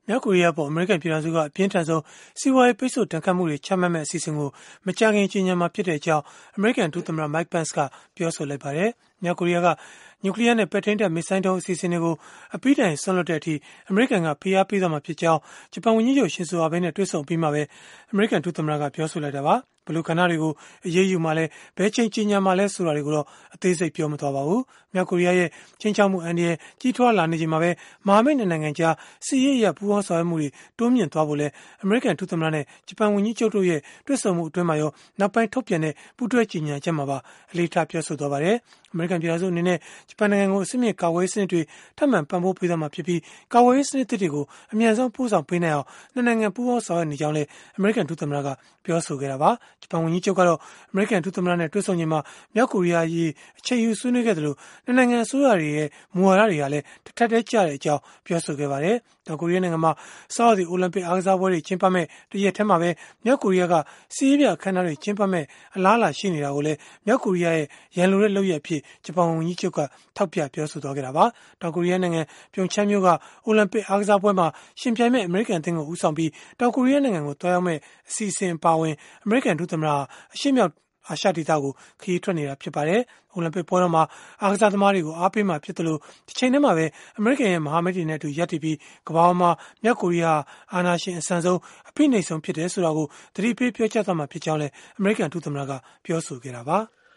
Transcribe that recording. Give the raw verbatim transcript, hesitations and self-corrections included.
မြောက်ကိုရီးယားပေါ်အမေရိကန်ပြည်ထောင်စုကအပြင်းထန်ဆုံးစီးပွားရေးပိတ်ဆို့ဒဏ်ခတ်မှုတွေချမှတ်မဲ့အစီအစဉ်ကိုမကြာခင်ကြေညာမှာဖြစ်တဲ့အကြောင်းအမေရိကန်ဒုသမ္မတ Mike Pence ကပြောဆိုလိုက်ပါတယ်။မြောက်ကိုရီးယားကနျူကလ িয়ার နဲ့ပဲ့ထိန်းတပ်မစ်ဇိုင်းဒုံးအစီအစဉ်တွေကိုအပိတိုင်ဆွန့်လွတ်တဲ့အထိအမေရိကန်ကဖိအားပေးသွားမှာဖြစ်ကြောင်းဂျပန်ဝန်ကြီးချုပ်ရှင်ဇိုအာဘဲနဲ့တွေ့ဆုံပြီးမှပဲအမေရိကန်ဒုသမ္မတကပြောဆိုလိုက်တာပါ။ဘလို့ခန္ဓာတွေကိုအရေးယူမှလဲဘဲချင်းကြီးညာမှလဲဆိုတာတွေကိုတော့အသေးစိတ်ပြောမသွားပါဘူး။မြောက်ကိုရီးယားရဲ့ချင်းချောက်မှုအန်ဒီရဲ့ကြီးထွားလာနေချိန်မှာပဲမဟာမိတ်နိုင်ငံကြားစီးရေးရပူးပေါင်းဆောင်ရွက်မှုတွေတိုးမြင့်သွားဖို့လဲအမေရိကန်ဒုသမ္မတနဲ့ဂျပန်ဝန်ကြီးချုပ်တို့ရဲ့တွေ့ဆုံမှုအတွင်းမှာရောနောက်ပိုင်းထုတ်ပြန်တဲ့ပူးတွဲကြေညာချက်မှာပါအလေးထားပြောဆိုသွားပါတယ်။အမေရိကန်ပြည်ထောင်စုအနေနဲ့ဂျပန်နိုင်ငံကိုအစစ်အမြစ်ကာကွယ်ရေးစနစ်တွေထပ်မံပံ့ပိုးပေးသွားမှာဖြစ်ပြီးကာကွယ်ရေးစနစ်တွေကိုအမြန်ဆုံးပို့ဆောင်ပေးနိုင်အောင်နှစ်နိုင်ငံပူးပေါင်းဆောင်ရွက်နေကြောင်းလဲအမေရိကန်ဒုသမ္မတကပြောဆိုခဲ့တာပါ။ဂျပန်ဝန်ကြီးချုပ်ကတော့အမေရိကန်ဒုသမ္မတနဲ့တွေ့ဆုံချိန်မှာမြောက်ကိုရီးယားရေးအချိန်ယူဆွေးနွေးခဲ့တယ်လို့နှစ်နိုင်ငံအစိုးရတွေရဲ့မူဝါဒတွေကလည်းတစ်ထပ်တည်းကျတဲ့အကြောင်းပြောဆိုခဲ့ပါတယ်။တောင်ကိုရီးယားနိုင်ငံမှာဆောင်းရာသီအိုလံပစ်အားကစားပွဲတွေကျင်းပမဲ့တရက်ထဲမှာပဲမြောက်ကိုရီးယားကစီးရေးပြအခမ်းအနားတွေကျင်းပမဲ့အလားအလာရှိနေတာကိုလည်းမြောက်ကိုရီးယားရဲ့ရန်လိုတဲ့လုပ်ရက်အဖြစ်ဂျပန်ဝန်ကြီးချုပ်ကထောက်ပြပြောဆိုသွားခဲ့တာပါ။တောင်ကိုရီးယားနိုင်ငံပြုံချမ်းမြို့ကအိုလံပစ်အားကစားပွဲမှာရှင်ပြိုင်မဲ့အမေရိကန်အသင်းကိုဦးဆောင်ပြီးတောင်ကိုရီးယားနိုင်ငံကိုတွားရောက်မဲ့အစီအစဉ်အပါအဝင်အမေရိကန်ဒုသမ္မတအရှေ့မြောက်အာရှဒေသကိုခရီးထွက်နေတာဖြစ်ပါတယ်။အိုလံပစ်ပွဲတော်မှာအားကစားသမားတွေကိုအားပေးမှာဖြစ်တယ်လို့တစ်ချိန်တည်းမှာပဲအမေရိကန်ရဲ့မဟာမိတ်တွေနဲ့အတူရပ်တည်ပြီးကမ္ဘာမှာမြောက်ကိုရီးယားအာဏာရှင်အဆန်ဆုံးအဖိနှိပ်ဆုံးဖြစ်တယ်ဆိုတာကိုသတိပေးပြောကြားသွားမှာဖြစ်ကြောင်းလည်းအမေရိကန်ဒုသမ္မတကပြောဆိုခဲ့တာပါ။